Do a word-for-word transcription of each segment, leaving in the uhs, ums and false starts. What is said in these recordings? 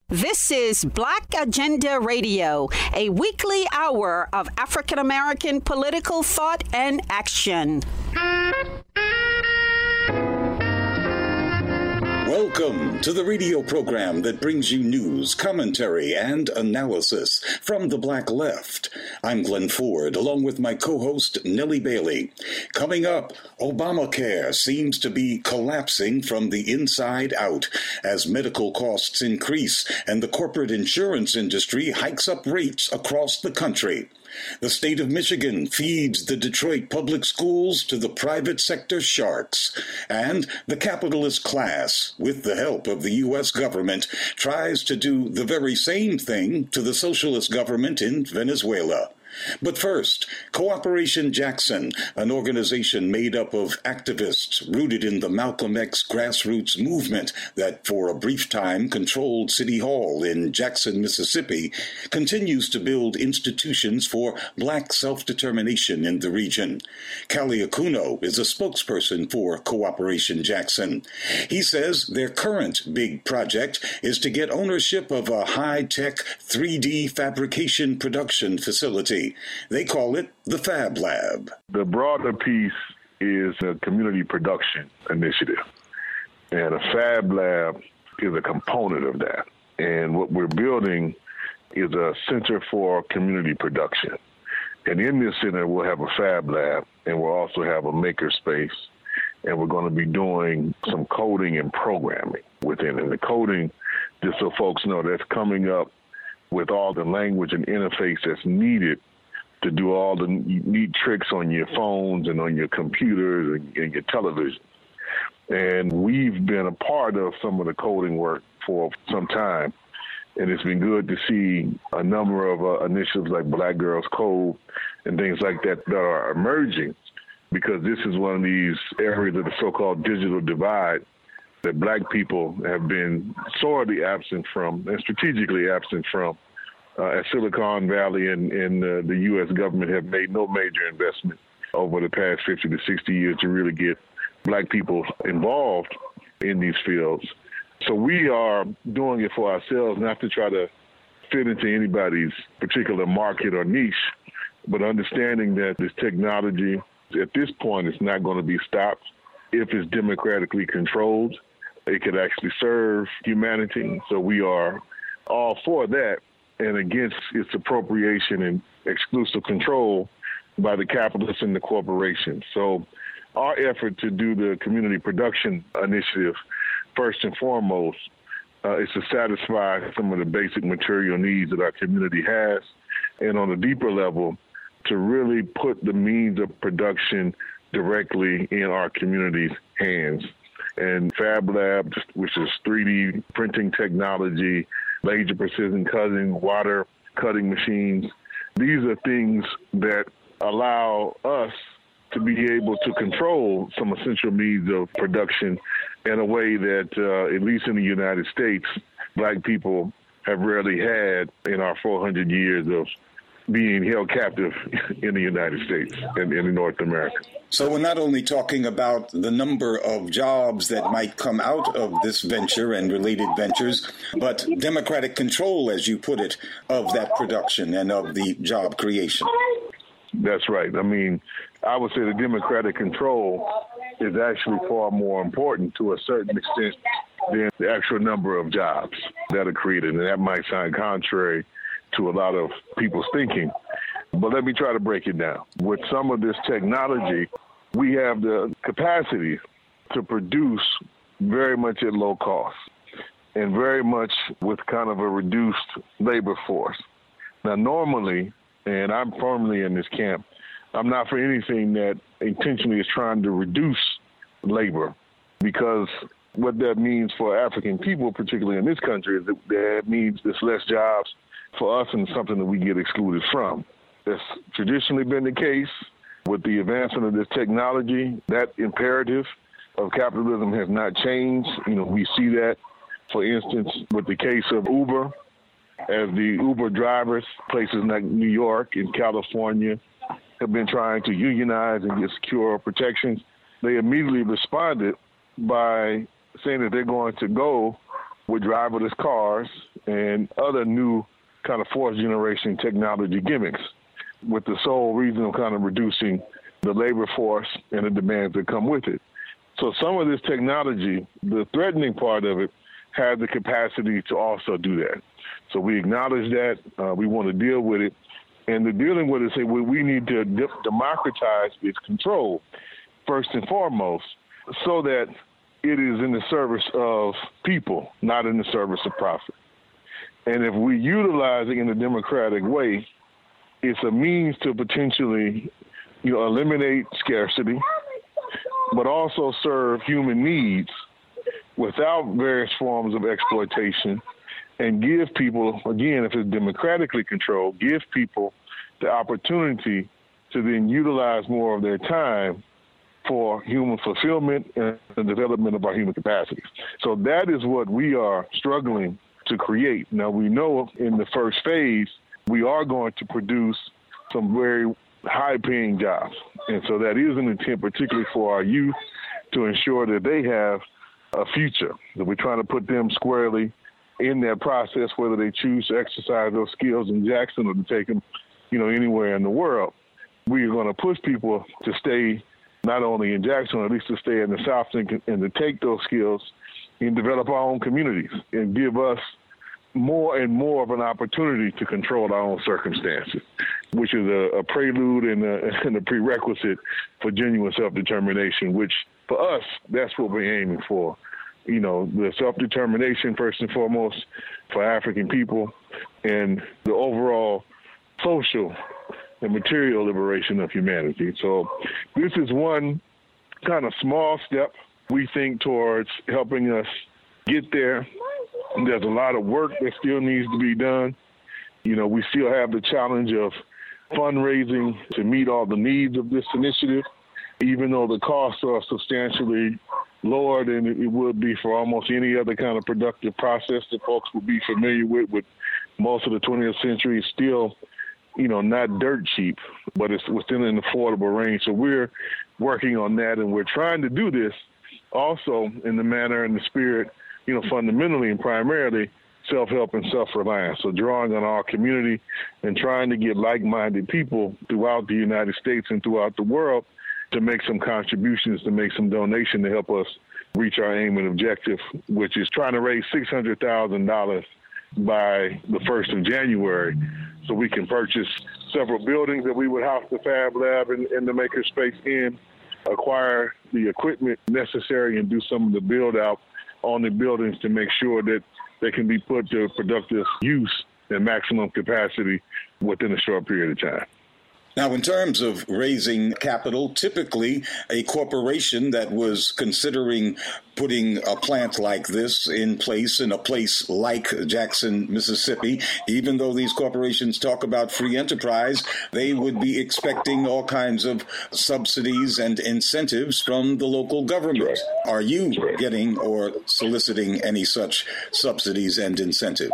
This is Black Agenda Radio, a weekly hour of African American political thought and action. Welcome to the radio program that brings you news, commentary, and analysis from the Black Left. I'm Glenn Ford, along with my co-host Nellie Bailey. Coming up, Obamacare seems to be collapsing from the inside out as medical costs increase and the corporate insurance industry hikes up rates across the country. The state of Michigan feeds the Detroit public schools to the private sector sharks. And the capitalist class, with the help of the U S government, tries to do the very same thing to the socialist government in Venezuela. But first, Cooperation Jackson, an organization made up of activists rooted in the Malcolm X grassroots movement that for a brief time controlled City Hall in Jackson, Mississippi, continues to build institutions for black self-determination in the region. Callie Akuno is a spokesperson for Cooperation Jackson. He says their current big project is to get ownership of a high-tech three D fabrication production facility. They call it the Fab Lab. The broader piece is a community production initiative, and a Fab Lab is a component of that. And what we're building is a center for community production. And in this center, we'll have a Fab Lab, and we'll also have a maker space, and we're going to be doing some coding and programming within it. And the coding, just so folks know, that's coming up with all the language and interface that's needed to do all the neat tricks on your phones and on your computers and, and your television. And we've been a part of some of the coding work for some time. And it's been good to see a number of uh, initiatives like Black Girls Code and things like that that are emerging, because this is one of these areas of the so-called digital divide that black people have been sorely absent from and strategically absent from. Uh, as Silicon Valley and, and uh, the U S government have made no major investment over the past fifty to sixty years to really get black people involved in these fields. So we are doing it for ourselves, not to try to fit into anybody's particular market or niche, but understanding that this technology at this point is not going to be stopped. If it's democratically controlled, it could actually serve humanity. So we are all for that, and against its appropriation and exclusive control by the capitalists and the corporations. So our effort to do the community production initiative, first and foremost, uh, is to satisfy some of the basic material needs that our community has, and on a deeper level, to really put the means of production directly in our community's hands. And Fab Lab, which is three D printing technology, laser precision cutting, water cutting machines. These are things that allow us to be able to control some essential means of production in a way that, uh, at least in the United States, black people have rarely had in our four hundred years of being held captive in the United States and in North America. So we're not only talking about the number of jobs that might come out of this venture and related ventures, but democratic control, as you put it, of that production and of the job creation. That's right. I mean, I would say the democratic control is actually far more important to a certain extent than the actual number of jobs that are created. And that might sound contrary to a lot of people's thinking. But let me try to break it down. With some of this technology, we have the capacity to produce very much at low cost and very much with kind of a reduced labor force. Now, normally, and I'm firmly in this camp, I'm not for anything that intentionally is trying to reduce labor, because what that means for African people, particularly in this country, is that that means there's less jobs for us and something that we get excluded from. That's traditionally been the case. With the advancement of this technology, that imperative of capitalism has not changed. You know, we see that, for instance, with the case of Uber, as the Uber drivers, places like New York and California, have been trying to unionize and get secure protections. They immediately responded by saying that they're going to go with driverless cars and other new kind of fourth generation technology gimmicks, with the sole reason of kind of reducing the labor force and the demands that come with it. So some of this technology, the threatening part of it, has the capacity to also do that. So we acknowledge that. Uh, we want to deal with it. And the dealing with it, say we, we need to de- democratize its control, first and foremost, so that it is in the service of people, not in the service of profit. And if we utilize it in a democratic way, it's a means to potentially, you know, eliminate scarcity, but also serve human needs without various forms of exploitation, and give people, again, if it's democratically controlled, give people the opportunity to then utilize more of their time for human fulfillment and the development of our human capacities. So that is what we are struggling to create. Now, we know in the first phase, we are going to produce some very high-paying jobs. And so that is an intent, particularly for our youth, to ensure that they have a future, that we're trying to put them squarely in that process, whether they choose to exercise those skills in Jackson or to take them, you know, anywhere in the world. We are going to push people to stay not only in Jackson, at least to stay in the South and, and to take those skills and develop our own communities and give us more and more of an opportunity to control our own circumstances, which is a, a prelude and a, and a prerequisite for genuine self-determination, which for us, that's what we're aiming for. You know, the self-determination, first and foremost, for African people, and the overall social and material liberation of humanity. So this is one kind of small step, we think, towards helping us get there. There's a lot of work that still needs to be done. You know, we still have the challenge of fundraising to meet all the needs of this initiative, even though the costs are substantially lower than it would be for almost any other kind of productive process that folks would be familiar with. With most of the twentieth century, it's still, you know, not dirt cheap, but it's within an affordable range. So we're working on that, and we're trying to do this also in the manner and the spirit, you know, fundamentally and primarily self-help and self-reliance. So drawing on our community and trying to get like-minded people throughout the United States and throughout the world to make some contributions, to make some donation to help us reach our aim and objective, which is trying to raise six hundred thousand dollars by the first of January so we can purchase several buildings that we would house the Fab Lab and, and the Makerspace in, acquire the equipment necessary, and do some of the build-out on the buildings to make sure that they can be put to productive use and maximum capacity within a short period of time. Now, in terms of raising capital, typically a corporation that was considering putting a plant like this in place in a place like Jackson, Mississippi, even though these corporations talk about free enterprise, they would be expecting all kinds of subsidies and incentives from the local government. Are you getting or soliciting any such subsidies and incentives?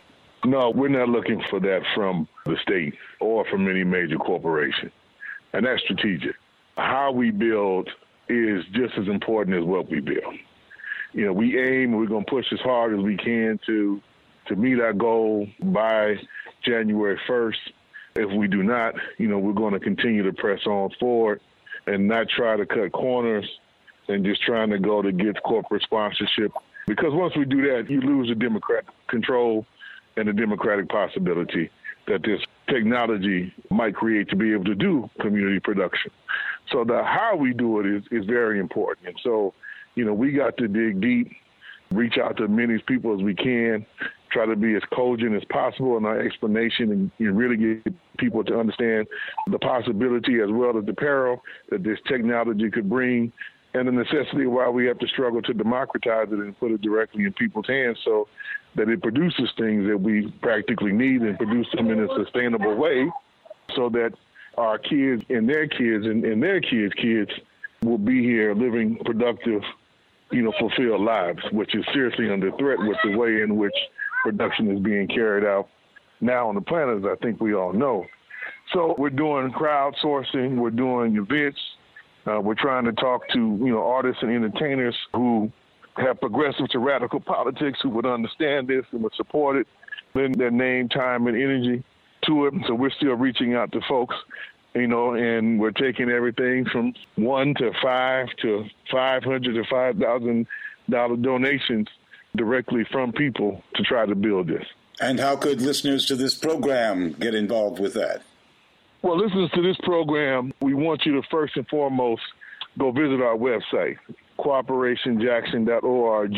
No, we're not looking for that from the state or from any major corporation. And that's strategic. How we build is just as important as what we build. You know, we aim, we're going to push as hard as we can to to meet our goal by January first. If we do not, you know, we're going to continue to press on forward and not try to cut corners and just trying to go to get corporate sponsorship. Because once we do that, you lose the democratic control and the democratic possibility that this technology might create to be able to do community production. So the how we do it is, is very important. And so, you know, we got to dig deep, reach out to as many people as we can, try to be as cogent as possible in our explanation, and, and really get people to understand the possibility as well as the peril that this technology could bring, and the necessity why we have to struggle to democratize it and put it directly in people's hands so that it produces things that we practically need and produce them in a sustainable way so that our kids and their kids and, and their kids' kids will be here living productive, you know, fulfilled lives, which is seriously under threat with the way in which production is being carried out now on the planet, as I think we all know. So we're doing crowdsourcing, we're doing events, uh, we're trying to talk to, you know, artists and entertainers who have progressive to radical politics who would understand this and would support it, lend their name, time, and energy to it. So we're still reaching out to folks, you know, and we're taking everything from one to five to five hundred to five thousand dollar donations directly from people to try to build this. And how could listeners to this program get involved with that? Well, listeners to this program, we want you to first and foremost go visit our website, cooperation jackson dot org,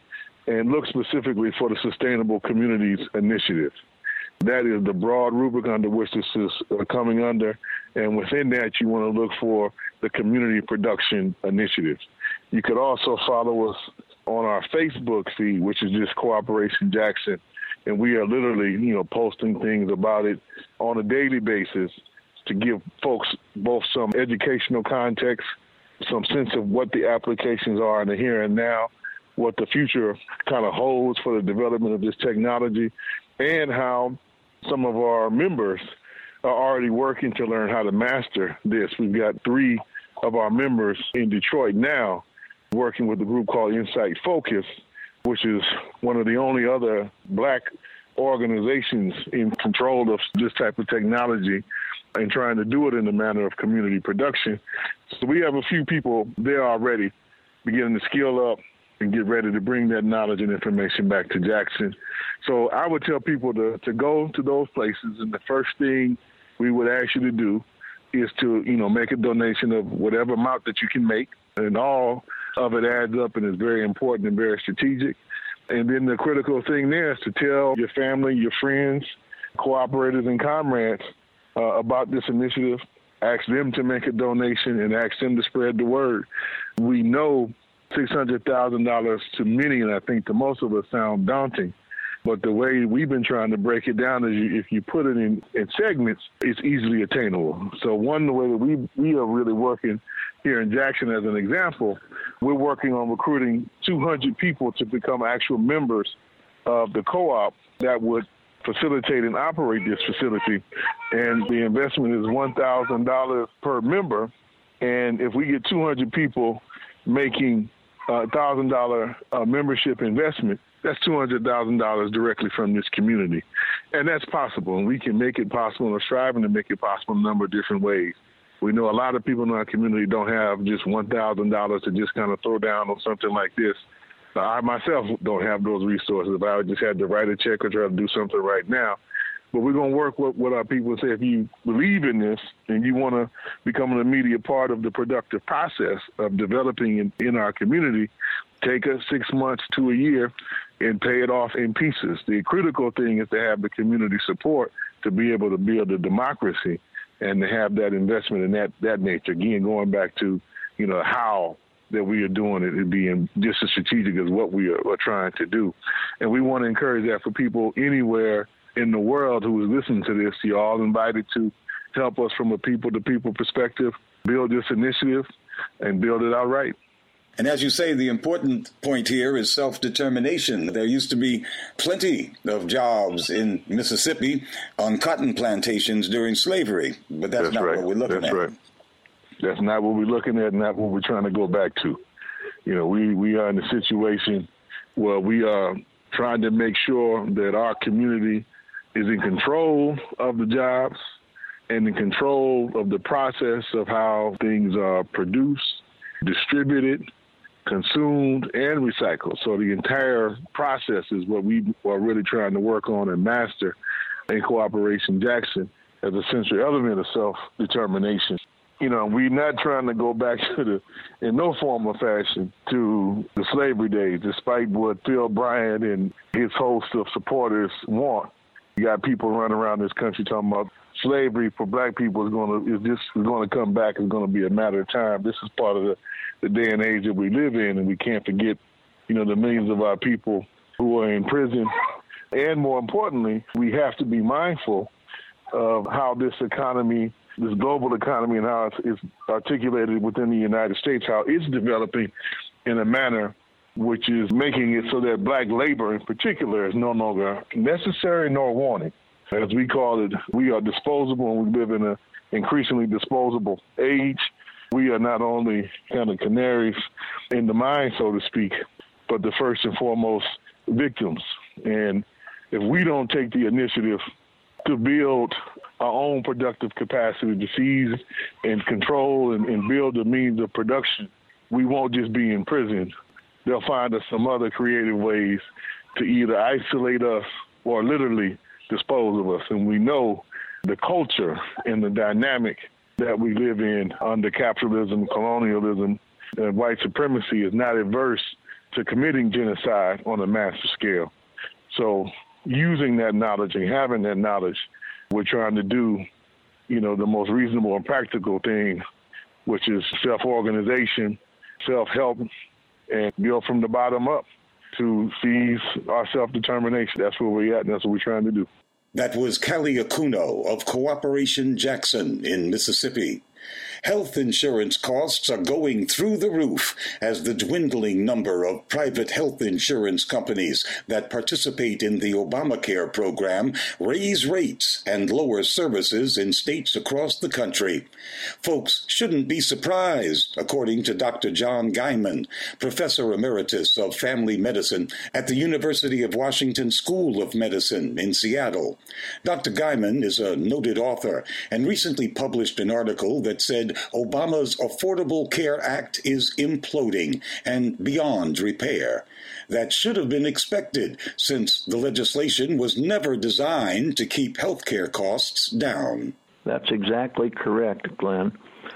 and look specifically for the Sustainable Communities Initiative. That is the broad rubric under which this is uh, coming under, and within that, you want to look for the Community Production Initiative. You could also follow us on our Facebook feed, which is just Cooperation Jackson, and we are literally, you know, posting things about it on a daily basis to give folks both some educational context, some sense of what the applications are in the here and now, what the future kind of holds for the development of this technology, and how some of our members are already working to learn how to master this. We've got three of our members in Detroit now working with a group called Insight Focus, which is one of the only other black organizations in control of this type of technology and trying to do it in the manner of community production. So we have a few people there already beginning to skill up and get ready to bring that knowledge and information back to Jackson. So I would tell people to, to go to those places, and the first thing we would ask you to do is to, you know, make a donation of whatever amount that you can make, and all of it adds up and is very important and very strategic. And then the critical thing there is to tell your family, your friends, cooperators, and comrades uh, about this initiative. Ask them to make a donation and ask them to spread the word. We know six hundred thousand dollars to many, and I think to most of us, sound daunting. But the way we've been trying to break it down is you, if you put it in, in segments, it's easily attainable. So one, the way that we, we are really working here in Jackson as an example, we're working on recruiting two hundred people to become actual members of the co-op that would facilitate and operate this facility. And the investment is one thousand dollars per member. And if we get two hundred people making a one thousand dollars uh, membership investment, that's two hundred thousand dollars directly from this community. And that's possible. And we can make it possible and are striving to make it possible in a number of different ways. We know a lot of people in our community don't have just one thousand dollars to just kind of throw down on something like this. Now, I myself don't have those resources. If I just had to write a check or try to do something right now. But we're going to work with, with our people and say, if you believe in this and you want to become an immediate part of the productive process of developing in, in our community, take us six months to a year and pay it off in pieces. The critical thing is to have the community support to be able to build a democracy and to have that investment in that, that nature. Again, going back to, you know, how that we are doing it, it being just as strategic as what we are, are trying to do. And we want to encourage that for people anywhere in the world who is listening to this. You're all invited to help us from a people-to-people perspective, build this initiative, and build it out right. And as you say, the important point here is self-determination. There used to be plenty of jobs in Mississippi on cotton plantations during slavery, but that's, that's not right. what we're looking that's at. That's right. That's not what we're looking at, not what we're trying to go back to. You know, we, we are in a situation where we are trying to make sure that our community is in control of the jobs and in control of the process of how things are produced, distributed, consumed, and recycled. So the entire process is what we are really trying to work on and master in Cooperation Jackson as a central element of self-determination. You know, we're not trying to go back to the, in no form or fashion, to the slavery days, despite what Phil Bryant and his host of supporters want. You got people running around this country talking about slavery for black people is going to is just is going to come back. It's going to be a matter of time. This is part of the, the day and age that we live in, and we can't forget, you know, the millions of our people who are in prison. And more importantly, we have to be mindful of how this economy, this global economy, and how it's, it's articulated within the United States, how it's developing in a manner which is making it so that black labor in particular is no longer necessary nor wanted. As we call it, we are disposable, and we live in an increasingly disposable age. We are not only kind of canaries in the mine, so to speak, but the first and foremost victims. And if we don't take the initiative to build our own productive capacity to seize and control and, and build the means of production, we won't just be in prison. They'll find us some other creative ways to either isolate us or literally dispose of us. And we know the culture and the dynamic that we live in under capitalism, colonialism, and white supremacy is not adverse to committing genocide on a massive scale. So using that knowledge and having that knowledge, we're trying to do, you know, the most reasonable and practical thing, which is self-organization, self-help, and build from the bottom up to seize our self-determination. That's where we're at, and that's what we're trying to do. That was Callie Akuno of Cooperation Jackson in Mississippi. Health insurance costs are going through the roof as the dwindling number of private health insurance companies that participate in the Obamacare program raise rates and lower services in states across the country. Folks shouldn't be surprised, according to Doctor John Guyman, Professor Emeritus of Family Medicine at the University of Washington School of Medicine in Seattle. Doctor Guyman is a noted author and recently published an article that said Obama's Affordable Care Act is imploding and beyond repair. That should have been expected, since the legislation was never designed to keep health care costs down. That's exactly correct, Glenn.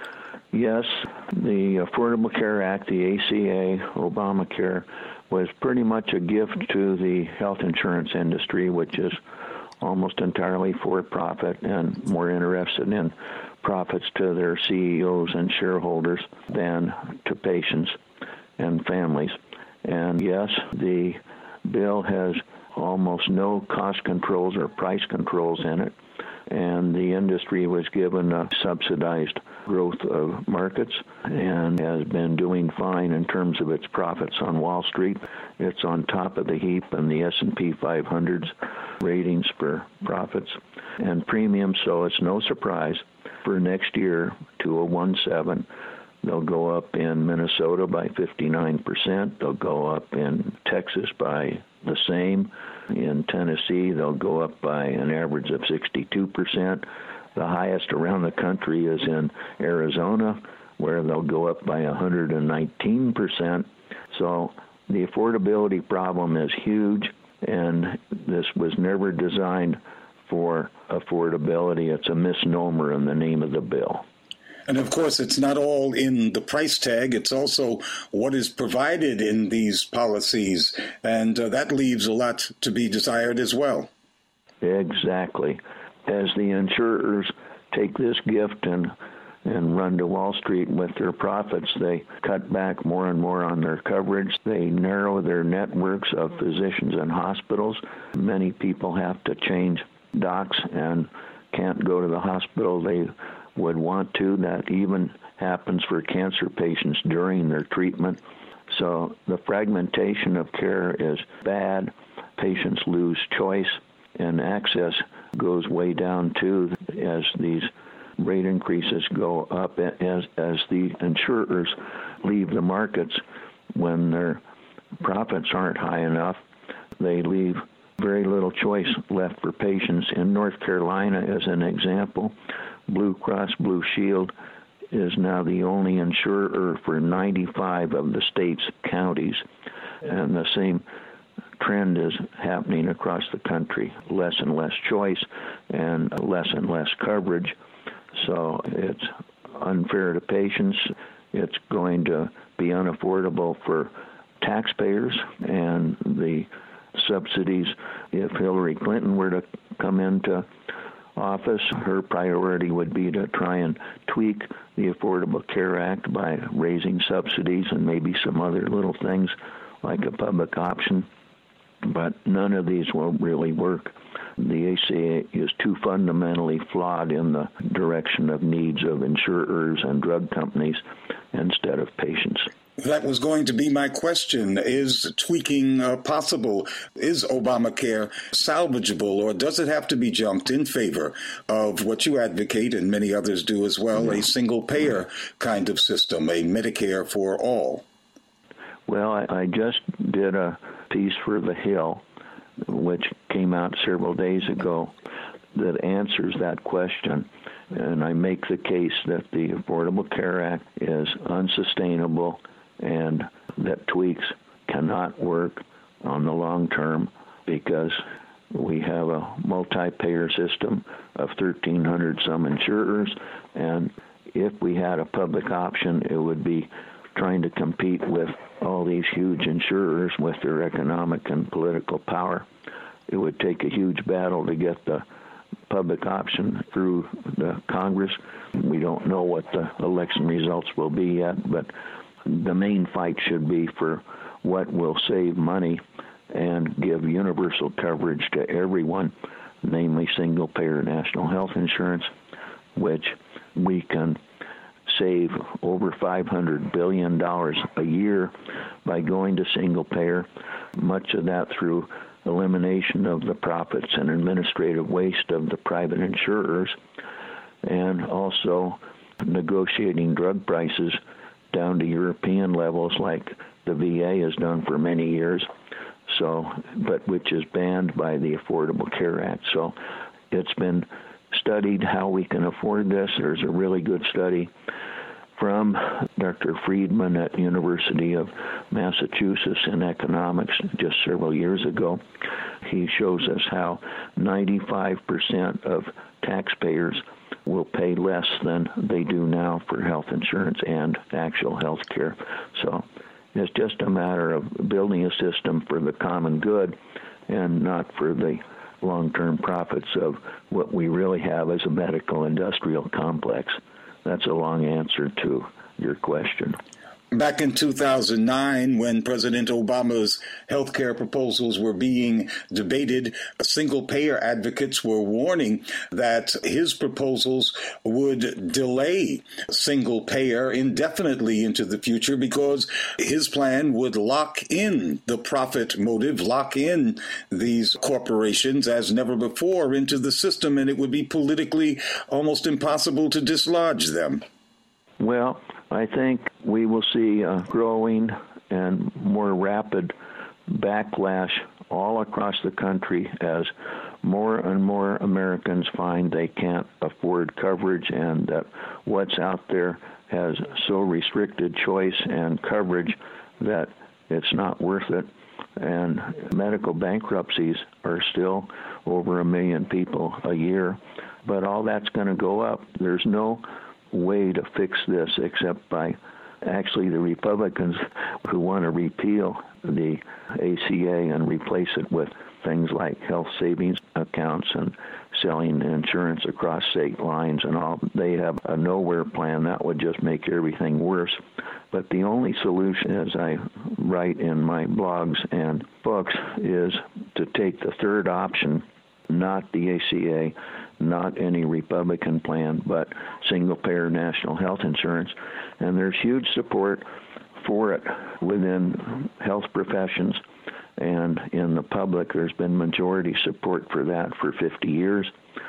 Yes, the Affordable Care Act, the A C A, Obamacare, was pretty much a gift to the health insurance industry, which is almost entirely for-profit and more interested in profits to their C E Os and shareholders than to patients and families. And yes, the bill has almost no cost controls or price controls in it, and the industry was given a subsidized growth of markets and has been doing fine in terms of its profits on Wall Street. It's on top of the heap in the S and P five hundred's ratings for profits and premiums, so it's no surprise for next year, two thousand seventeen, they'll go up in Minnesota by fifty-nine percent. They'll go up in Texas by the same. In Tennessee, they'll go up by an average of sixty-two percent. The highest around the country is in Arizona, where they'll go up by one hundred nineteen percent. So the affordability problem is huge, and this was never designed for affordability. It's a misnomer in the name of the bill. And of course, it's not all in the price tag. It's also what is provided in these policies, and uh, that leaves a lot to be desired as well. Exactly. As the insurers take this gift and and run to Wall Street with their profits, they cut back more and more on their coverage. They narrow their networks of physicians and hospitals. Many people have to change docs and can't go to the hospital they would want to. That even happens for cancer patients during their treatment. So the fragmentation of care is bad. Patients lose choice, and access goes way down too as these rate increases go up, as as the insurers leave the markets when their profits aren't high enough. They leave very little choice left for patients. In North Carolina, as an example, Blue Cross Blue Shield is now the only insurer for ninety-five of the state's counties, and the same trend is happening across the country. Less and less choice and less and less coverage. So it's unfair to patients. It's going to be unaffordable for taxpayers, and the subsidies, if Hillary Clinton were to come into office, her priority would be to try and tweak the Affordable Care Act by raising subsidies and maybe some other little things like a public option. But none of these will really work. The A C A is too fundamentally flawed in the direction of needs of insurers and drug companies instead of patients. That was going to be my question. Is tweaking uh, possible? Is Obamacare salvageable, or does it have to be junked in favor of what you advocate, and many others do as well, a single-payer kind of system, a Medicare for all? Well, I, I just did a piece for The Hill, which came out several days ago, that answers that question. And I make the case that the Affordable Care Act is unsustainable and that tweaks cannot work on the long term because we have a multi-payer system of thirteen hundred some insurers, and if we had a public option, it would be trying to compete with all these huge insurers with their economic and political power. It would take a huge battle to get the public option through the Congress. We don't know what the election results will be yet, but the main fight should be for what will save money and give universal coverage to everyone, namely single-payer national health insurance, which we can save over five hundred billion dollars a year by going to single-payer, much of that through elimination of the profits and administrative waste of the private insurers, and also negotiating drug prices down to European levels like the V A has done for many years, so but which is banned by the Affordable Care Act. So it's been studied how we can afford this. There's a really good study from Doctor Friedman at the University of Massachusetts in economics just several years ago. He shows us how ninety-five percent of taxpayers will pay less than they do now for health insurance and actual health care. So it's just a matter of building a system for the common good and not for the long-term profits of what we really have as a medical industrial complex. That's a long answer to your question. Back in two thousand nine, when President Obama's health care proposals were being debated, single-payer advocates were warning that his proposals would delay single-payer indefinitely into the future because his plan would lock in the profit motive, lock in these corporations as never before into the system, and it would be politically almost impossible to dislodge them. Well, I think we will see a growing and more rapid backlash all across the country as more and more Americans find they can't afford coverage and that what's out there has so restricted choice and coverage that it's not worth it. And medical bankruptcies are still over a million people a year, but all that's going to go up. There's no way to fix this except by actually the Republicans who want to repeal the A C A and replace it with things like health savings accounts and selling insurance across state lines and all. They have a nowhere plan that would just make everything worse. But the only solution, as I write in my blogs and books, is to take the third option, not the A C A, not any Republican plan, but single-payer national health insurance. And there's huge support for it within health professions and in the public. There's been majority support for that for fifty years,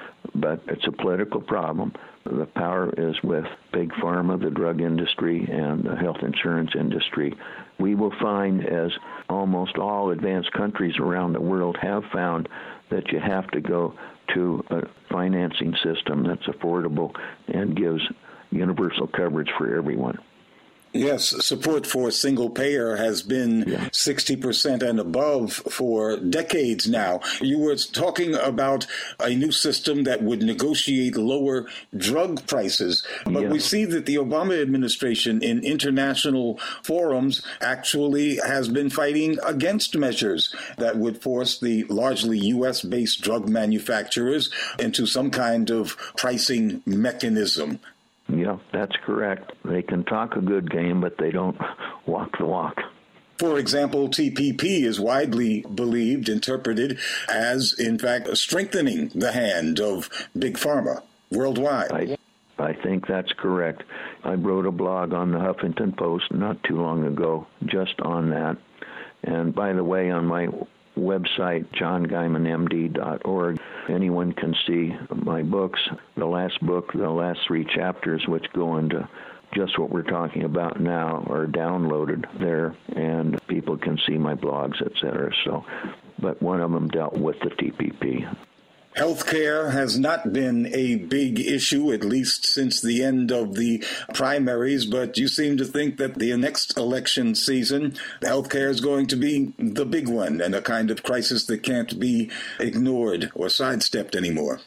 but it's a political problem. The power is with Big Pharma, the drug industry, and the health insurance industry. We will find, as almost all advanced countries around the world have found, that you have to go to a financing system that's affordable and gives universal coverage for everyone. Yes, support for single payer has been yeah. sixty percent and above for decades now. You were talking about a new system that would negotiate lower drug prices, but yeah. we see that the Obama administration in international forums actually has been fighting against measures that would force the largely U S-based drug manufacturers into some kind of pricing mechanism. Yeah, that's correct. They can talk a good game, but they don't walk the walk. For example, T P P is widely believed, interpreted as, in fact, strengthening the hand of Big Pharma worldwide. I, I think that's correct. I wrote a blog on the Huffington Post not too long ago just on that. And by the way, on my website, john guyman m d dot org, anyone can see my books. The last book, the last three chapters, which go into just what we're talking about now are downloaded there, and people can see my blogs, et cetera. So, but one of them dealt with the T P P. Healthcare has not been a big issue, at least since the end of the primaries, but you seem to think that the next election season, healthcare is going to be the big one and a kind of crisis that can't be ignored or sidestepped anymore.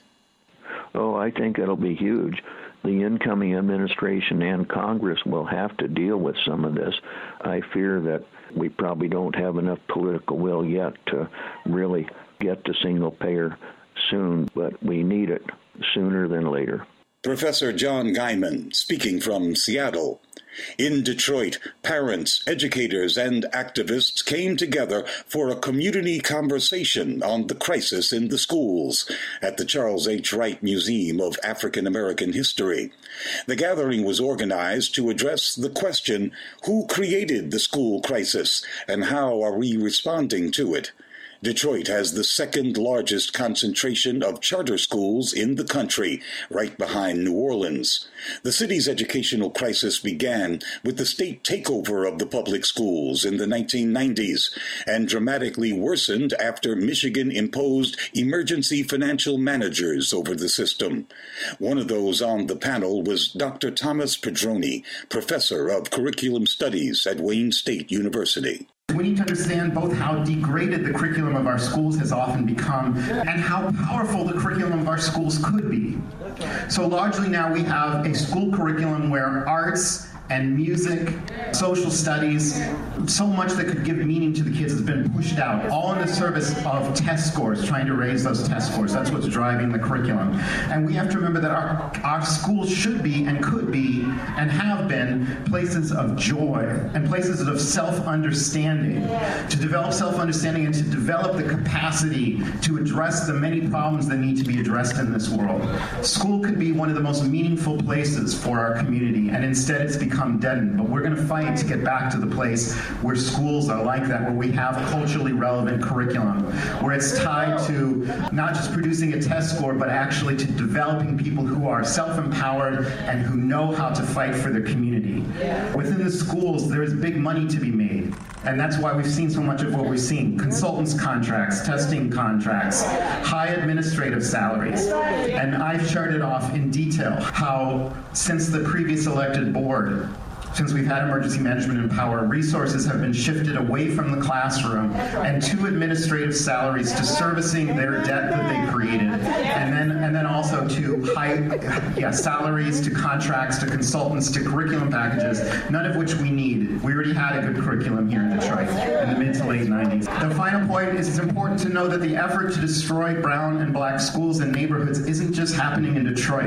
Oh, I think it'll be huge. The incoming administration and Congress will have to deal with some of this. I fear that we probably don't have enough political will yet to really get to single-payer soon, but we need it sooner than later. Professor John Guyman, speaking from Seattle. In Detroit, parents, educators, and activists came together for a community conversation on the crisis in the schools at the Charles H. Wright Museum of African American History. The gathering was organized to address the question, who created the school crisis, and how are we responding to it? Detroit has the second largest concentration of charter schools in the country, right behind New Orleans. The city's educational crisis began with the state takeover of the public schools in the nineteen nineties and dramatically worsened after Michigan imposed emergency financial managers over the system. One of those on the panel was Doctor Thomas Pedroni, professor of curriculum studies at Wayne State University. We need to understand both how degraded the curriculum of our schools has often become and how powerful the curriculum of our schools could be. So largely now we have a school curriculum where arts and music, social studies, so much that could give meaning to the kids has been pushed out, all in the service of test scores, trying to raise those test scores. That's what's driving the curriculum. And we have to remember that our, our schools should be and could be and have been places of joy and places of self-understanding, to develop self-understanding and to develop the capacity to address the many problems that need to be addressed in this world. School could be one of the most meaningful places for our community, and instead it's become deadened. But we're going to fight to get back to the place where schools are like that, where we have culturally relevant curriculum, where it's tied to not just producing a test score, but actually to developing people who are self-empowered and who know how to fight for their community. Within the schools, there is big money to be made, and that's why we've seen so much of what we've seen. Consultants' contracts, testing contracts, high administrative salaries. And I've charted off in detail how, since the previous elected board, since we've had emergency management in power, resources have been shifted away from the classroom and to administrative salaries, to servicing their debt that they created, and then and then also to high yeah, salaries, to contracts, to consultants, to curriculum packages, none of which we need. We already had a good curriculum here in Detroit in the mid to late nineties. The final point is it's important to know that the effort to destroy brown and black schools and neighborhoods isn't just happening in Detroit.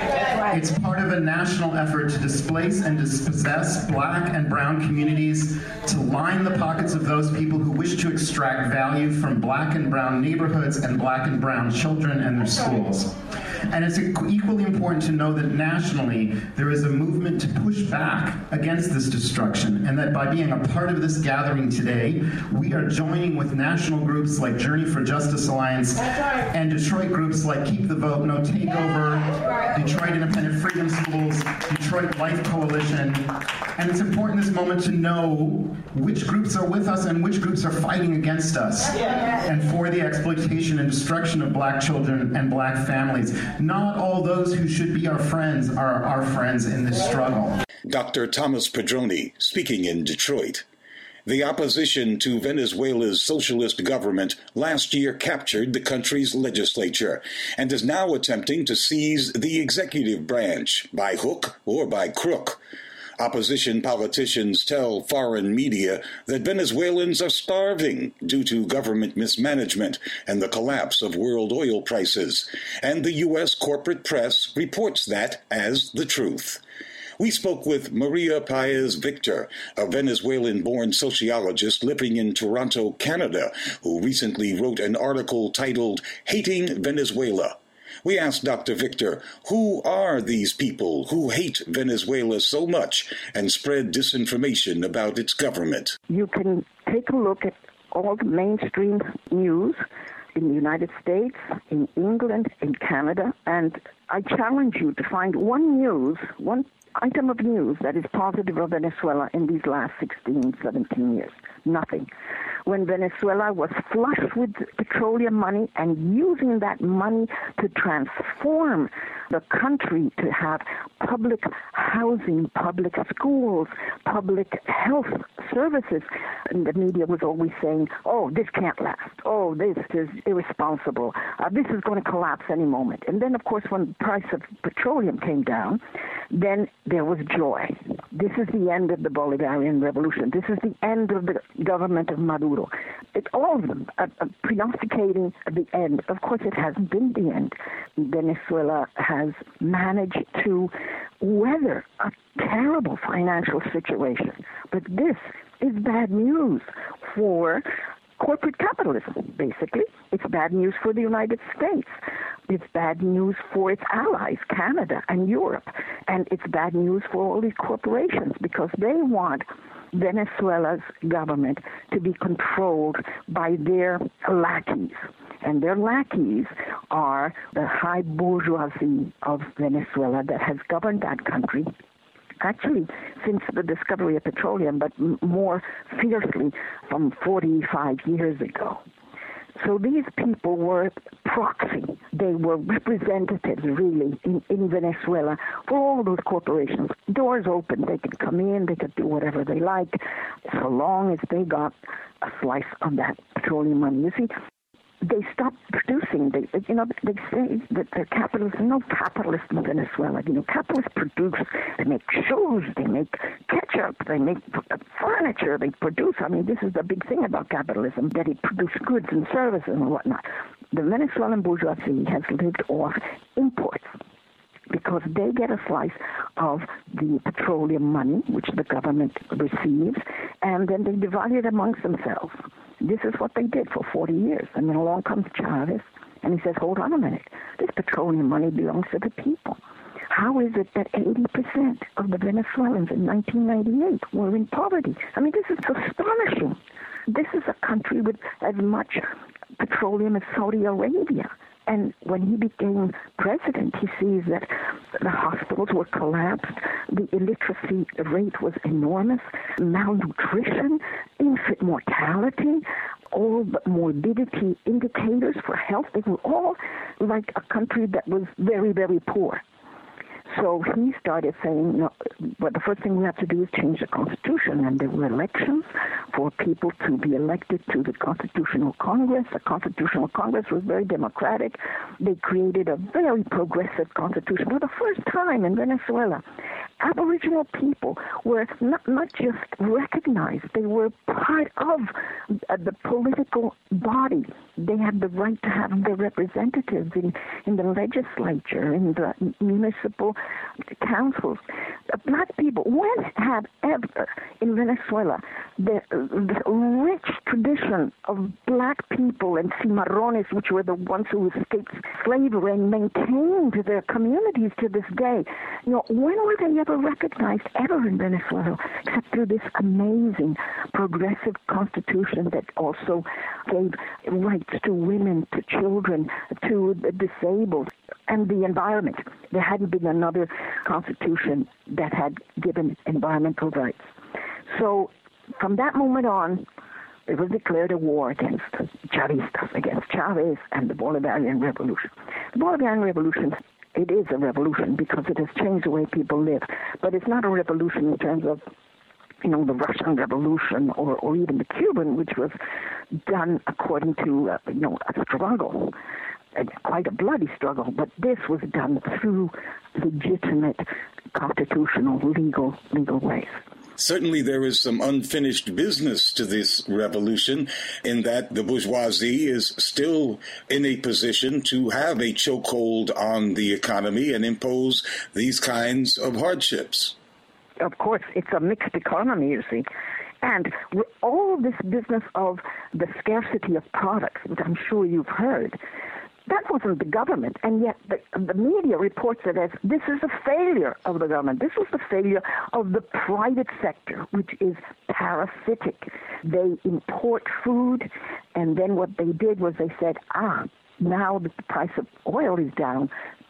It's part of a national effort to displace and dispossess black and brown communities, to line the pockets of those people who wish to extract value from black and brown neighborhoods and black and brown children and their schools. And it's equally important to know that nationally there is a movement to push back against this destruction, and that by being a part of this gathering today, we are joining with national groups like Journey for Justice Alliance and Detroit groups like Keep the Vote, No Takeover, Detroit Independent Freedom Schools, Detroit Life Coalition. And it's important in this moment to know which groups are with us and which groups are fighting against us and for the exploitation and destruction of black children and black families. Not all those who should be our friends are our friends in this struggle. Doctor Thomas Pedroni, speaking in Detroit. The opposition to Venezuela's socialist government last year captured the country's legislature and is now attempting to seize the executive branch by hook or by crook. Opposition politicians tell foreign media that Venezuelans are starving due to government mismanagement and the collapse of world oil prices, and the U S corporate press reports that as the truth. We spoke with Maria Paez Victor, a Venezuelan-born sociologist living in Toronto, Canada, who recently wrote an article titled Hating Venezuela. We asked Doctor Victor, who are these people who hate Venezuela so much and spread disinformation about its government? You can take a look at all the mainstream news in the United States, in England, in Canada, and I challenge you to find one news, one item of news that is positive of Venezuela in these last sixteen, seventeen years? Nothing. When Venezuela was flush with petroleum money and using that money to transform the country to have public housing, public schools, public health services, and the media was always saying, oh, this can't last. Oh, this is irresponsible. Uh, this is going to collapse any moment. And then, of course, when the price of petroleum came down, then there was joy. This is the end of the Bolivarian Revolution. This is the end of the government of Maduro. It, all of them are, are prognosticating the end. Of course, it hasn't been the end. Venezuela has managed to weather a terrible financial situation. But this is bad news for corporate capitalism, basically. It's bad news for the United States. It's bad news for its allies, Canada and Europe. And it's bad news for all these corporations because they want Venezuela's government to be controlled by their lackeys. And their lackeys are the high bourgeoisie of Venezuela that has governed that country actually since the discovery of petroleum, but m- more fiercely from forty-five years ago. So these people were proxy. They were representatives, really, in, in Venezuela for all those corporations. Doors open. They could come in. They could do whatever they like, so long as they got a slice of that petroleum money. You see, they stopped producing. They, you know, they say that they're capitalists. No capitalists in Venezuela. You know, capitalists produce. They make shoes. They make ketchup. They make furniture. They produce. I mean, this is the big thing about capitalism, that it produces goods and services and whatnot. The Venezuelan bourgeoisie has lived off imports because they get a slice of the petroleum money, which the government receives, and then they divide it amongst themselves. This is what they did for forty years. And then along comes Chavez, and he says, hold on a minute. This petroleum money belongs to the people. How is it that eighty percent of the Venezuelans in nineteen ninety-eight were in poverty? I mean, this is astonishing. This is a country with as much petroleum as Saudi Arabia. And when he became president, he sees that the hospitals were collapsed, the illiteracy rate was enormous, malnutrition, infant mortality, all the morbidity indicators for health, they were all like a country that was very, very poor. So he started saying, no, well, the first thing we have to do is change the Constitution. And there were elections for people to be elected to the Constitutional Congress. The Constitutional Congress was very democratic. They created a very progressive constitution. For the first time in Venezuela, Aboriginal people were not, not just recognized, they were part of the political body. They had the right to have their representatives in, in the legislature, in the municipal councils. Black people, when have ever in Venezuela the, the rich tradition of black people and cimarrones, which were the ones who escaped slavery and maintained their communities to this day, you know, when were they ever recognized ever in Venezuela, except through this amazing progressive constitution that also gave rights to women, to children, to the disabled, and the environment. There hadn't been another constitution that had given environmental rights. So from that moment on, it was declared a war against Chavistas, against Chavez and the Bolivarian Revolution. The Bolivarian Revolution, it is a revolution because it has changed the way people live, but it's not a revolution in terms of, you know, the Russian Revolution or, or even the Cuban, which was done according to, uh, you know, a struggle, uh, quite a bloody struggle. But this was done through legitimate, constitutional, legal, legal ways. Certainly there is some unfinished business to this revolution in that the bourgeoisie is still in a position to have a chokehold on the economy and impose these kinds of hardships. Of course, it's a mixed economy, you see. And all this business of the scarcity of products, which I'm sure you've heard, that wasn't the government, and yet the, the media reports it as this is a failure of the government. This was the failure of the private sector, which is parasitic. They import food, and then what they did was they said, ah, now that the price of oil is down,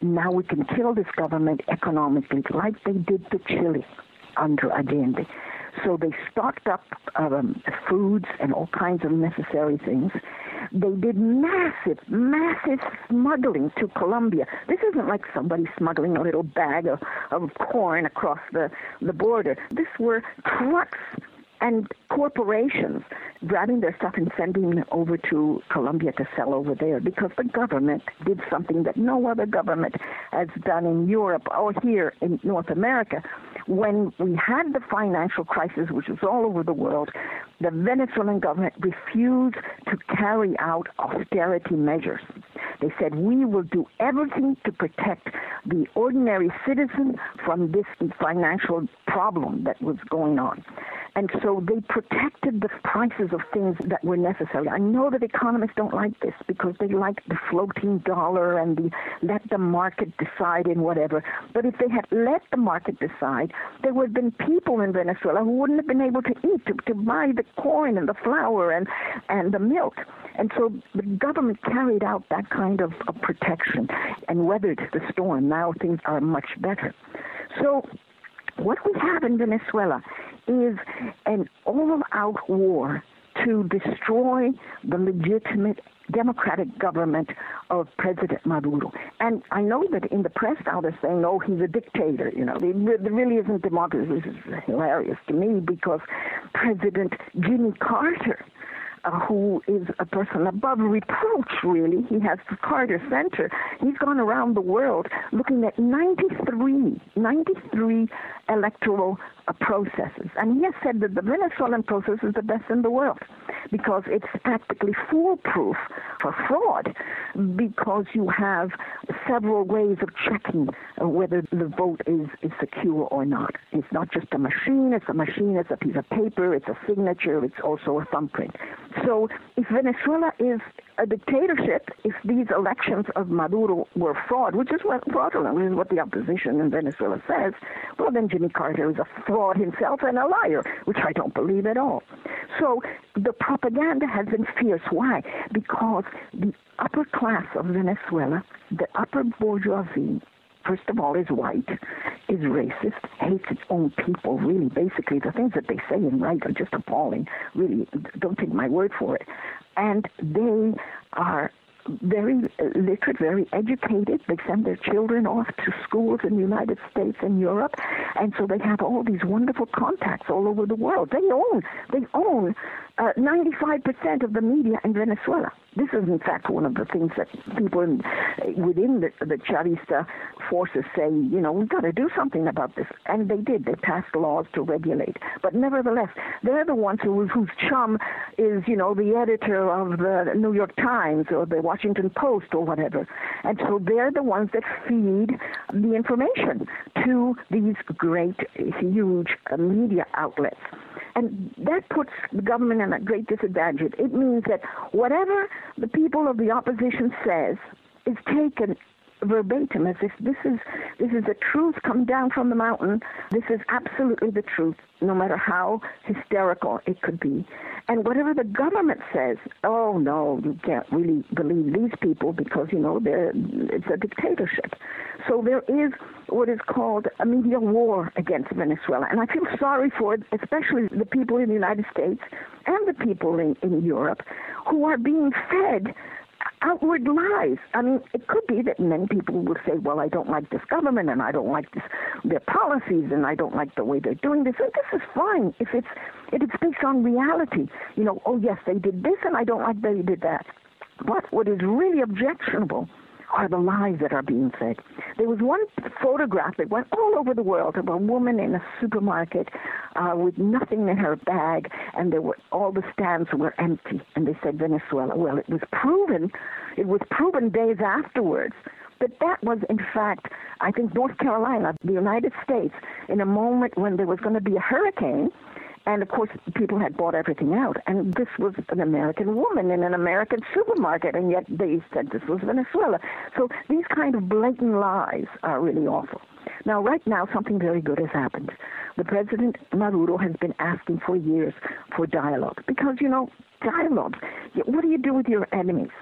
now we can kill this government economically, like they did to Chile under Allende. So they stocked up um, foods and all kinds of necessary things. They did massive, massive smuggling to Colombia. This isn't like somebody smuggling a little bag of, of corn across the, the border. This were trucks and corporations grabbing their stuff and sending it over to Colombia to sell over there, because the government did something that no other government has done in Europe or here in North America. When we had the financial crisis, which was all over the world, the Venezuelan government refused to carry out austerity measures. They said, we will do everything to protect the ordinary citizen from this financial problem that was going on. And so they protected the prices of things that were necessary. I know that economists don't like this because they like the floating dollar and the let the market decide and whatever. But if they had let the market decide, there would have been people in Venezuela who wouldn't have been able to eat, to, to buy the corn and the flour and, and the milk. And so the government carried out that kind of, of protection and weathered the storm. Now things are much better. So what we have in Venezuela is an all-out war to destroy the legitimate democratic government of President Maduro. And I know that in the press now they're saying, oh, he's a dictator. You know, there really isn't democracy. This is hilarious to me because President Jimmy Carter, Uh, who is a person above reproach, really. He has the Carter Center. He's gone around the world looking at ninety-three, ninety-three electoral uh, processes. And he has said that the Venezuelan process is the best in the world because it's practically foolproof for fraud because you have several ways of checking uh, whether the vote is, is secure or not. It's not just a machine. It's a machine. It's a piece of paper. It's a signature. It's also a thumbprint. So if Venezuela is a dictatorship, if these elections of Maduro were fraud, which is what fraudulent, which is what the opposition in Venezuela says, well, then Jimmy Carter is a fraud himself and a liar, which I don't believe at all. So the propaganda has been fierce. Why? Because the upper class of Venezuela, the upper bourgeoisie, first of all, is white, is racist, hates its own people, really. Basically, the things that they say and write are just appalling. Really, don't take my word for it. And they are very literate, very educated. They send their children off to schools in the United States and Europe, and so they have all these wonderful contacts all over the world. They own, they own uh, ninety-five percent of the media in Venezuela. This is, in fact, one of the things that people in, within the, the Chavista forces say, you know, we've got to do something about this. And they did. They passed laws to regulate. But nevertheless, they're the ones who, whose chum is, you know, the editor of the New York Times or the Washington Post or whatever. And so they're the ones that feed the information to these great, huge uh, media outlets. And that puts the government at a great disadvantage. It means that whatever the people of the opposition says is taken verbatim, as if this is this is the truth come down from the mountain. This is absolutely the truth, no matter how hysterical it could be. And whatever the government says, oh no, you can't really believe these people because, you know, they're, it's a dictatorship. So there is what is called a media war against Venezuela. And I feel sorry for it, especially the people in the United States and the people in, in Europe who are being fed outward lies. I mean, it could be that many people will say, well, I don't like this government and I don't like this, their policies and I don't like the way they're doing this. And this is fine if it's, if it's based on reality. You know, oh, yes, they did this and I don't like they did that. But what is really objectionable are the lies that are being fed. There was one photograph that went all over the world of a woman in a supermarket uh, with nothing in her bag, and there were all the stands were empty, and they said Venezuela. Well, it was proven, it was proven days afterwards that that was, in fact, I think North Carolina, the United States, in a moment when there was going to be a hurricane. And, of course, people had bought everything out. And this was an American woman in an American supermarket, and yet they said this was Venezuela. So these kind of blatant lies are really awful. Now, right now, something very good has happened. The President Maduro has been asking for years for dialogue because, you know, dialogue, what do you do with your enemies?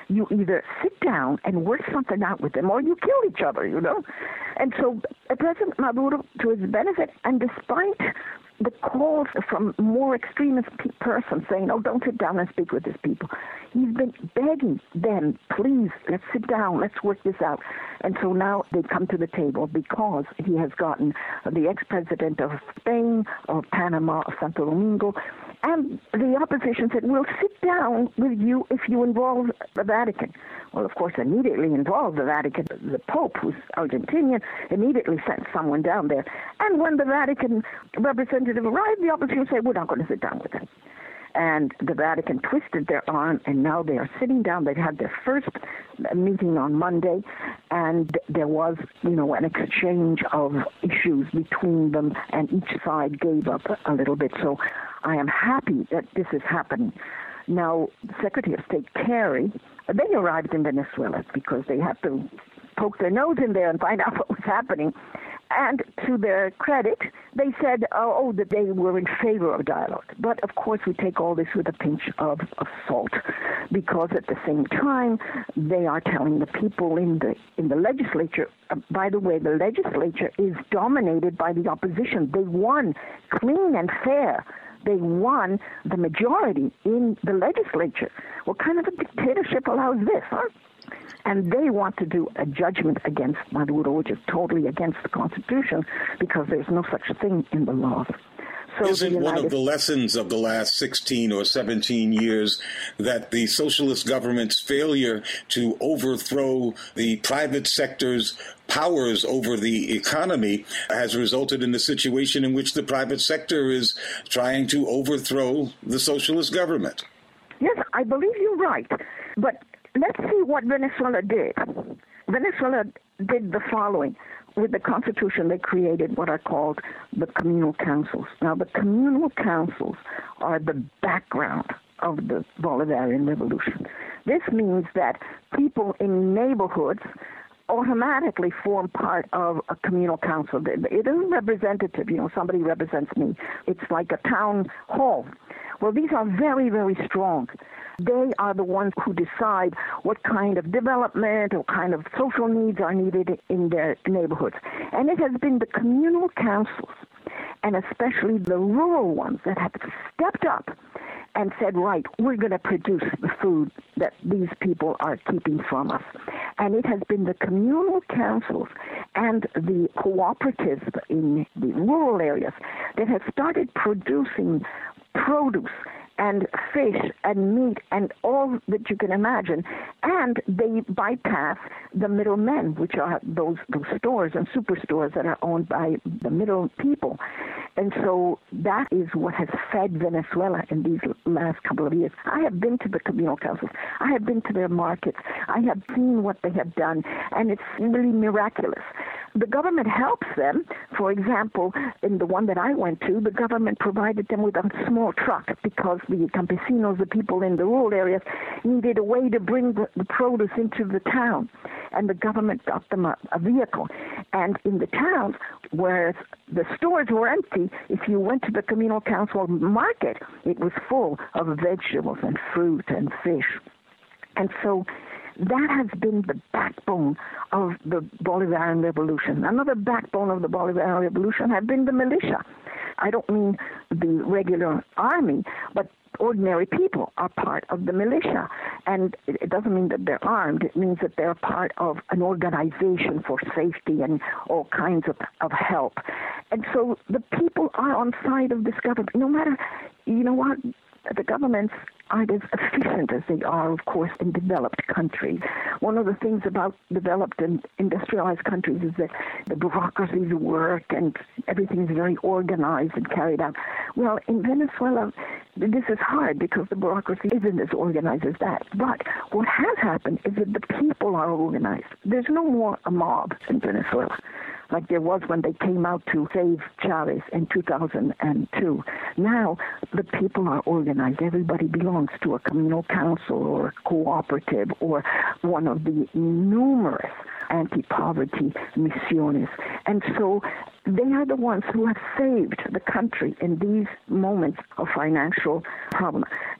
you either sit down and work something out with them or you kill each other, you know. And so President Maduro, to his benefit, and despite the calls from more extremist pe- persons saying, oh, don't sit down and speak with these people, he's been begging them, please, let's sit down, let's work this out. And so now they come to the table because he has gotten the ex-president of Spain, of Panama, of Santo Domingo, and the opposition said, we'll sit down with you if you involve the Vatican. Well, of course, immediately involved the Vatican. The Pope, who's Argentinian, immediately sent someone down there. And when the Vatican representative arrived, the opposition said, we're not going to sit down with them. And the Vatican twisted their arm, and now they are sitting down. They had their first meeting on Monday, and there was, you know, an exchange of issues between them, and each side gave up a little bit. So I am happy that this is happening. Now, Secretary of State Kerry, they arrived in Venezuela because they had to poke their nose in there and find out what was happening. And to their credit, they said, oh, oh, that they were in favor of dialogue. But, of course, we take all this with a pinch of, of salt, because at the same time, they are telling the people in the in the legislature, uh, by the way, the legislature is dominated by the opposition. They won clean and fair. They won the majority in the legislature. What kind of a dictatorship allows this, huh? And they want to do a judgment against Maduro, which is totally against the Constitution, because there's no such thing in the laws. So Isn't United... one of the lessons of the last sixteen or seventeen years that the socialist government's failure to overthrow the private sector's powers over the economy has resulted in a situation in which the private sector is trying to overthrow the socialist government? Yes, I believe you're right. But let's see what Venezuela did. Venezuela did the following. With the Constitution, they created what are called the communal councils. Now, the communal councils are the background of the Bolivarian Revolution. This means that people in neighborhoods automatically form part of a communal council. It isn't representative, you know, somebody represents me. It's like a town hall. Well, these are very, very strong. They are the ones who decide what kind of development or kind of social needs are needed in their neighborhoods. And it has been the communal councils, and especially the rural ones, that have stepped up and said, right, we're going to produce the food that these people are keeping from us. And it has been the communal councils and the cooperatives in the rural areas that have started producing produce and fish and meat and all that you can imagine. And they bypass the middlemen, which are those, those stores and superstores that are owned by the middle people. And so that is what has fed Venezuela in these last couple of years. I have been to the communal councils. I have been to their markets. I have seen what they have done, and it's really miraculous. The government helps them. For example, in the one that I went to, the government provided them with a small truck because the campesinos, the people in the rural areas, needed a way to bring the, the produce into the town. And the government got them a, a vehicle. And in the towns, whereas the stores were empty, if you went to the communal council market, it was full of vegetables and fruit and fish. And so that has been the backbone of the Bolivarian Revolution. Another backbone of the Bolivarian Revolution have been the militia. I don't mean the regular army, but ordinary people are part of the militia. And it doesn't mean that they're armed. It means that they're part of an organization for safety and all kinds of, of help. And so the people are on side of this government. No matter, you know what, the governments aren't as efficient as they are, of course, in developed countries. One of the things about developed and industrialized countries is that the bureaucracies work and everything is very organized and carried out. Well, in Venezuela, this is hard because the bureaucracy isn't as organized as that. But what has happened is that the people are organized. There's no more a mob in Venezuela like there was when they came out to save Chavez in two thousand two. Now, the people are organized. Everybody belongs to a communal council or a cooperative or one of the numerous anti-poverty misiones. And so they are the ones who have saved the country in these moments of financial problem.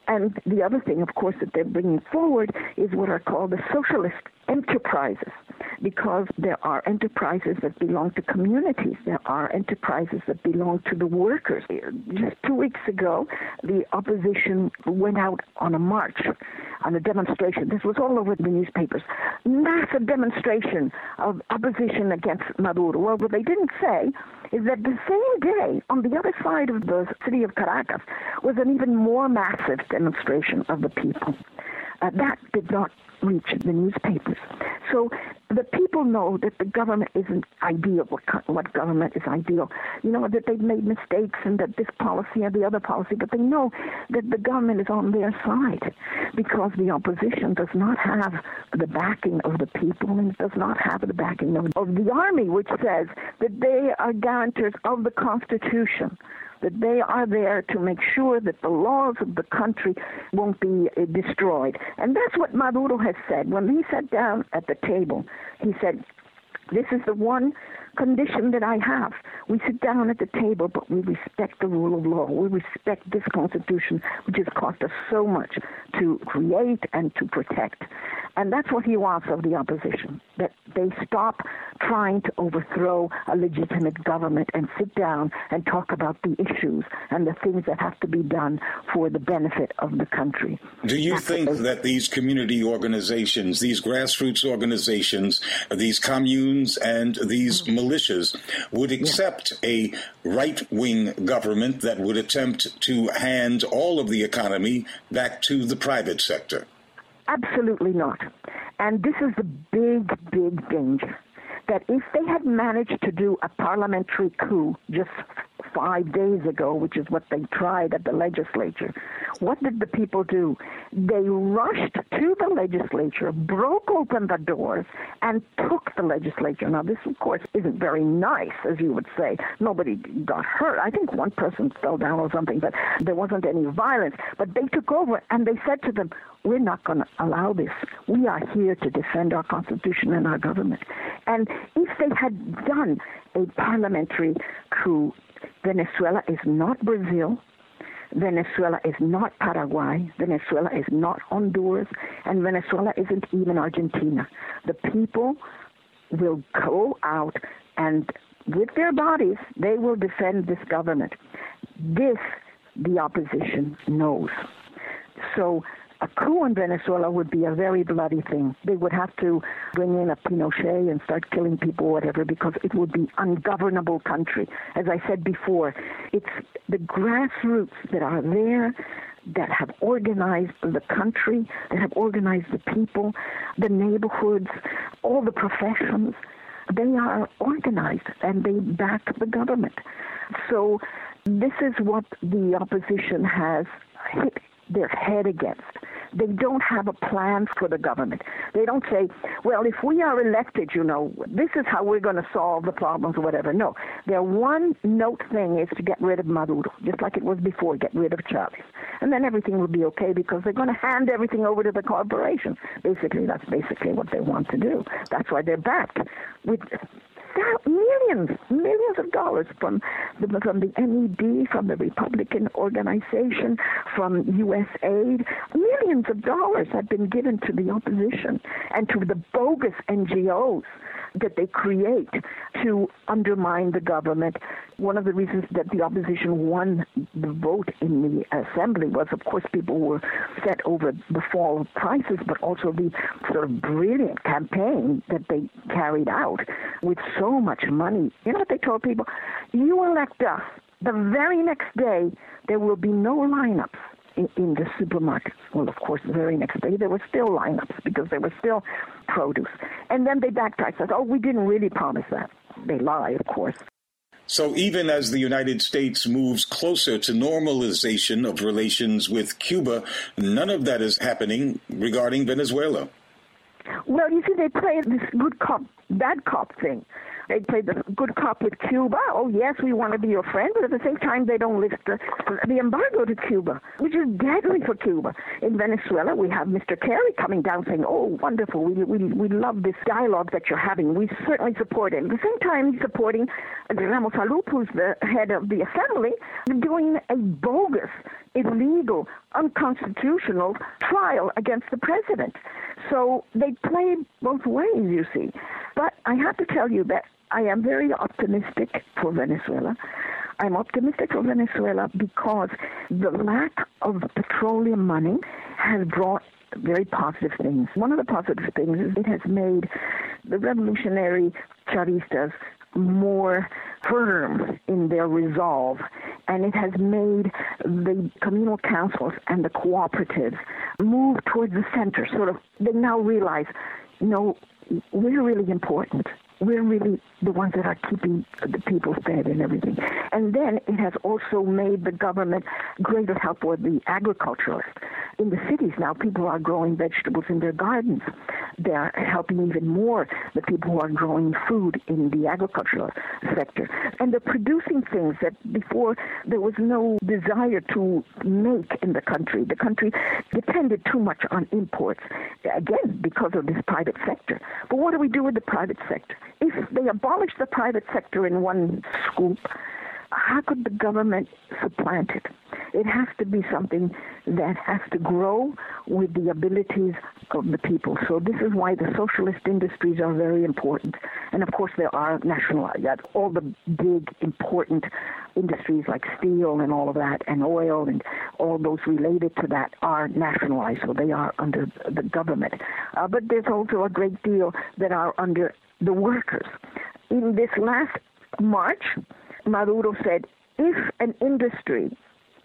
And the other thing, of course, that they're bringing forward is what are called the socialist enterprises, because there are enterprises that belong to communities. There are enterprises that belong to the workers. Just two weeks ago, the opposition went out on a march, on a demonstration. This was all over the newspapers. Massive demonstration of opposition against Maduro. Well, what they didn't say is that the same day, on the other side of the city of Caracas, was an even more massive demonstration of the people. Uh, that did not reach the newspapers. So the people know that the government isn't ideal, what, what government is ideal. You know, that they've made mistakes and that this policy and the other policy, but they know that the government is on their side because the opposition does not have the backing of the people and it does not have the backing of, of the army, which says that they are guarantors of the Constitution, that they are there to make sure that the laws of the country won't be uh, destroyed. And that's what Maduro has said. When he sat down at the table, he said, this is the one condition that I have. We sit down at the table, but we respect the rule of law. We respect this Constitution, which has cost us so much to create and to protect. And that's what he wants of the opposition, that they stop trying to overthrow a legitimate government and sit down and talk about the issues and the things that have to be done for the benefit of the country. Do you that's think that these community organizations, these grassroots organizations, these communes and these mm-hmm. militias would accept yeah. a right-wing government that would attempt to hand all of the economy back to the private sector? Absolutely not. And this is the big, big danger, that if they had managed to do a parliamentary coup just five days ago, which is what they tried at the legislature, what did the people do? They rushed to the legislature, broke open the doors, and took the legislature. Now, this, of course, isn't very nice, as you would say. Nobody got hurt. I think one person fell down or something, but there wasn't any violence. But they took over, and they said to them, we're not going to allow this. We are here to defend our Constitution and our government. And if they had done a parliamentary coup, Venezuela is not Brazil, Venezuela is not Paraguay, Venezuela is not Honduras, and Venezuela isn't even Argentina. The people will go out and with their bodies, they will defend this government. This, the opposition knows. So a coup in Venezuela would be a very bloody thing. They would have to bring in a Pinochet and start killing people, whatever, because it would be ungovernable country. As I said before, it's the grassroots that are there, that have organized the country, that have organized the people, the neighborhoods, all the professions. They are organized and they back the government. So this is what the opposition has hit their head against. They don't have a plan for the government. They don't say, well, if we are elected, you know, this is how we're going to solve the problems or whatever. No, their one-note thing is to get rid of Maduro, just like it was before, get rid of Chavez. And then everything will be okay because they're going to hand everything over to the corporation. Basically, that's basically what they want to do. That's why they're backed with millions, millions of dollars from the, from the N E D, from the Republican organization, from U S aid. Millions of dollars have been given to the opposition and to the bogus N G Os that they create to undermine the government. One of the reasons that the opposition won the vote in the assembly was, of course, people were set over the fall of prices, but also the sort of brilliant campaign that they carried out with so much money. You know what they told people? You elect us. The very next day, there will be no lineups in, in the supermarkets. Well, of course, the very next day, there were still lineups because there was still produce. And then they backtracked and said, oh, we didn't really promise that. They lie, of course. So even as the United States moves closer to normalization of relations with Cuba, none of that is happening regarding Venezuela. Well, you see, they play this good cop, bad cop thing. They play the good cop with Cuba. Oh, yes, we want to be your friend, but at the same time, they don't lift the, the embargo to Cuba, which is deadly for Cuba. In Venezuela, we have Mister Kerry coming down saying, oh, wonderful, we, we, we love this dialogue that you're having. We certainly support it. At the same time, he's supporting Ramos Alup, who's the head of the assembly, doing a bogus, illegal unconstitutional trial against the president. So they play both ways, you see. But I have to tell you that I am very optimistic for Venezuela. I'm optimistic for Venezuela because the lack of petroleum money has brought very positive things. One of the positive things is it has made the revolutionary Chavistas more firm in their resolve, and it has made the communal councils and the cooperatives move towards the center. Sort of, they now realize, you know, we're really important. We're really the ones that are keeping the people fed and everything. And then it has also made the government greater help with the agriculturalists. In the cities now, people are growing vegetables in their gardens. They're helping even more the people who are growing food in the agricultural sector. And they're producing things that before there was no desire to make in the country. The country depended too much on imports, again, because of this private sector. But what do we do with the private sector? If they abolish the private sector in one scoop, how could the government supplant it? It has to be something that has to grow with the abilities of the people. So this is why the socialist industries are very important. And of course there are national, all the big important industries like steel and all of that, and oil and all those related to that are nationalized, so they are under the government. Uh, but there's also a great deal that are under the workers. In this last March, Maduro said, if an industry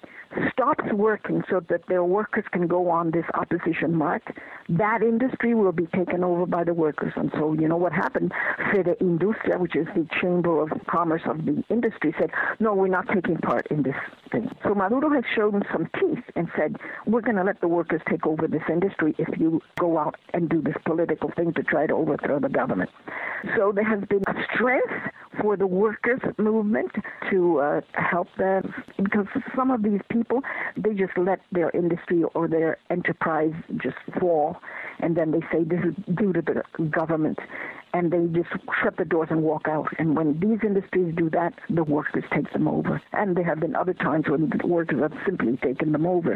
stops working so that their workers can go on this opposition march, that industry will be taken over by the workers. And so, you know what happened? Fede Industria, which is the Chamber of Commerce of the industry, said, no, we're not taking part in this thing. So Maduro has shown some teeth and said, we're going to let the workers take over this industry if you go out and do this political thing to try to overthrow the government. So there has been a strength for the workers' movement to uh, help them, because some of these people, they just let their industry or their enterprise just fall, and then they say this is due to the government, and they just shut the doors and walk out. And when these industries do that, the workers take them over. And there have been other times when the workers have simply taken them over.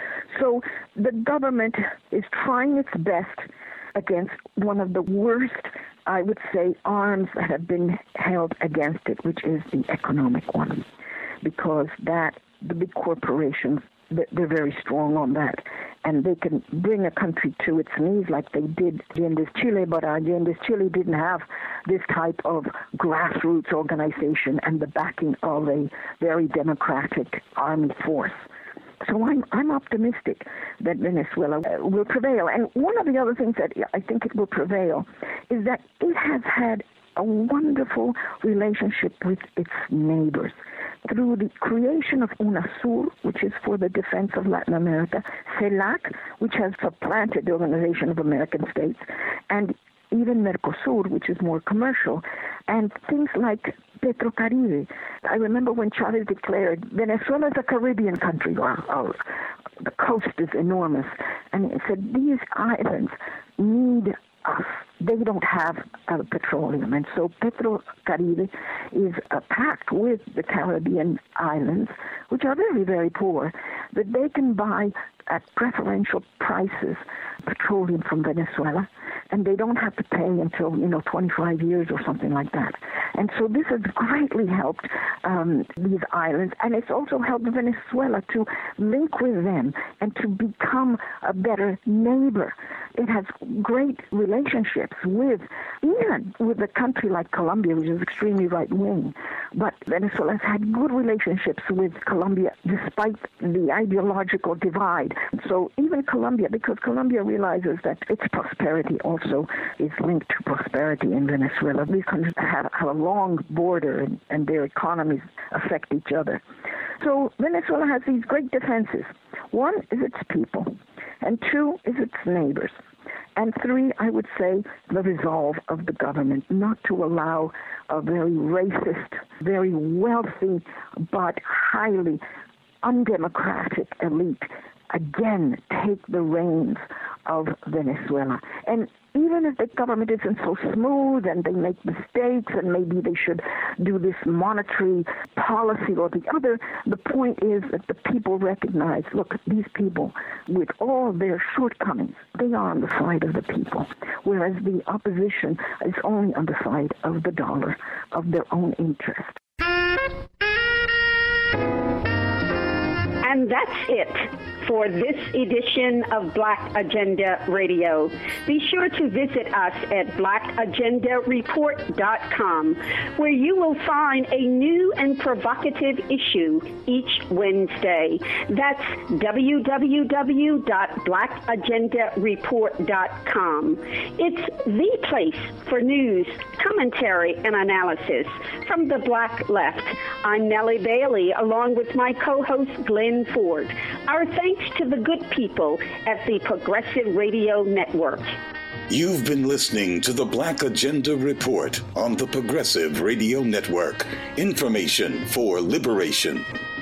So the government is trying its best against one of the worst, I would say, arms that have been held against it, which is the economic one. Because that, the big corporations, they're very strong on that. And they can bring a country to its knees like they did Allende's Chile, but Allende's Chile didn't have this type of grassroots organization and the backing of a very democratic army force. So I'm I'm optimistic that Venezuela will prevail. And one of the other things that I think it will prevail is that it has had a wonderful relationship with its neighbors through the creation of UNASUR, which is for the defense of Latin America, CELAC, which has supplanted the Organization of American States, and even Mercosur, which is more commercial, and things like Petrocaribe. I remember when Chavez declared, Venezuela is a Caribbean country, or, or the coast is enormous, and he said, these islands need us. They don't have uh, petroleum, and so Petrocaribe is uh, packed with the Caribbean islands, which are very, very poor, that they can buy at preferential prices petroleum from Venezuela, and they don't have to pay until, you know, twenty-five years or something like that. And so this has greatly helped um, these islands, and it's also helped Venezuela to link with them and to become a better neighbor. It has great relationships with, even with a country like Colombia, which is extremely right-wing. But Venezuela has had good relationships with Colombia despite the ideological divide. So even Colombia, because Colombia realizes that its prosperity also is linked to prosperity in Venezuela. These countries have, have a long border, and, and their economies affect each other. So Venezuela has these great defenses. One is its people, and two is its neighbors. And three, I would say, the resolve of the government not to allow a very racist, very wealthy, but highly undemocratic elite again take the reins of Venezuela. And even if the government isn't so smooth and they make mistakes and maybe they should do this monetary policy or the other, the point is that the people recognize, look, these people, with all their shortcomings, they are on the side of the people, whereas the opposition is only on the side of the dollar, of their own interest. And that's it for this edition of Black Agenda Radio. Be sure to visit us at black agenda report dot com, where you will find a new and provocative issue each Wednesday. That's w w w dot black agenda report dot com. It's the place for news, commentary, and analysis from the Black Left. I'm Nellie Bailey, along with my co-host Glenn Ford. Our thanks to the good people at the Progressive Radio Network. You've been listening to the Black Agenda Report on the Progressive Radio Network. Information for liberation.